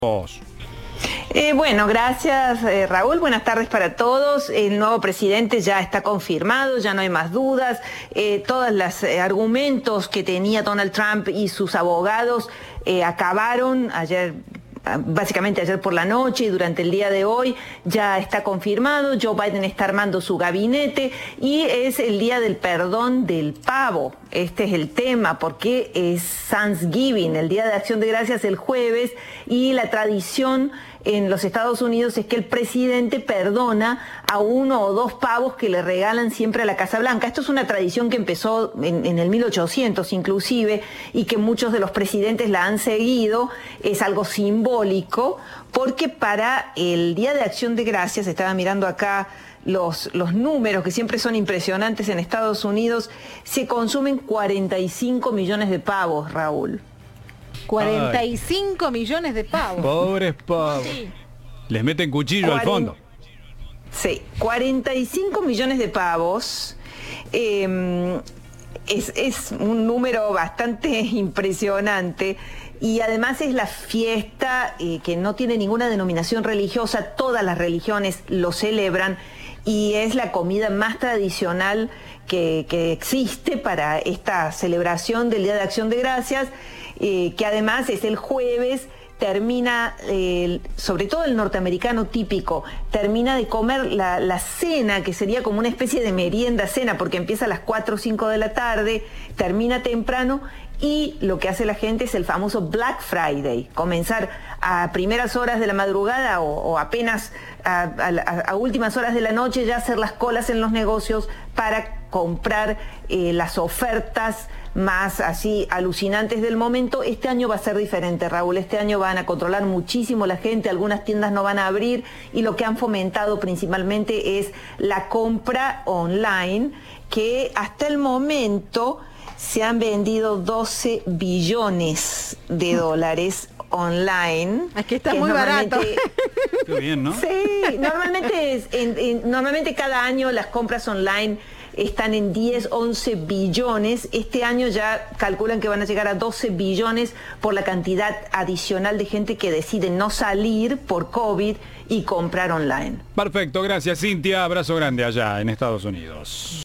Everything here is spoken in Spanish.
Bueno, gracias Raúl, buenas tardes para todos. El nuevo presidente ya está confirmado, ya no hay más dudas. Todos los argumentos que tenía Donald Trump y sus abogados acabaron ayer. Básicamente ayer por la noche y durante el día de hoy ya está confirmado. Joe Biden está armando su gabinete y es el día del perdón del pavo. Este es el tema porque es Thanksgiving, el Día de Acción de Gracias el jueves, y la tradición en los Estados Unidos es que el presidente perdona a uno o dos pavos que le regalan siempre a la Casa Blanca. Esto es una tradición que empezó en el 1800 inclusive, y que muchos de los presidentes la han seguido. Es algo simbólico porque para el Día de Acción de Gracias, estaba mirando acá los números que siempre son impresionantes en Estados Unidos, se consumen 45 millones de pavos, Raúl. 45 millones de pavos. Pobres pavos. Sí. Les meten cuchillo al fondo. Sí, 45 millones de pavos. Es un número bastante impresionante. Y además es la fiesta que no tiene ninguna denominación religiosa. Todas las religiones lo celebran. Y es la comida más tradicional que existe para esta celebración del Día de Acción de Gracias, que además es el jueves. Termina, sobre todo el norteamericano típico, termina de comer la cena, que sería como una especie de merienda cena, porque empieza a las 4 o 5 de la tarde, termina temprano, y lo que hace la gente es el famoso Black Friday, comenzar a primeras horas de la madrugada o apenas a últimas horas de la noche ya hacer las colas en los negocios para comprar las ofertas más así alucinantes del momento. Este año va a ser diferente, Raúl. Este año van a controlar muchísimo la gente, algunas tiendas no van a abrir, y lo que han fomentado principalmente es la compra online, que hasta el momento se han vendido 12 billones de dólares online. Aquí está muy barato. Qué bien, ¿no? Sí, normalmente cada año las compras online están en 10, 11 billones. Este año ya calculan que van a llegar a 12 billones por la cantidad adicional de gente que decide no salir por COVID y comprar online. Perfecto, gracias Cintia, abrazo grande allá en Estados Unidos.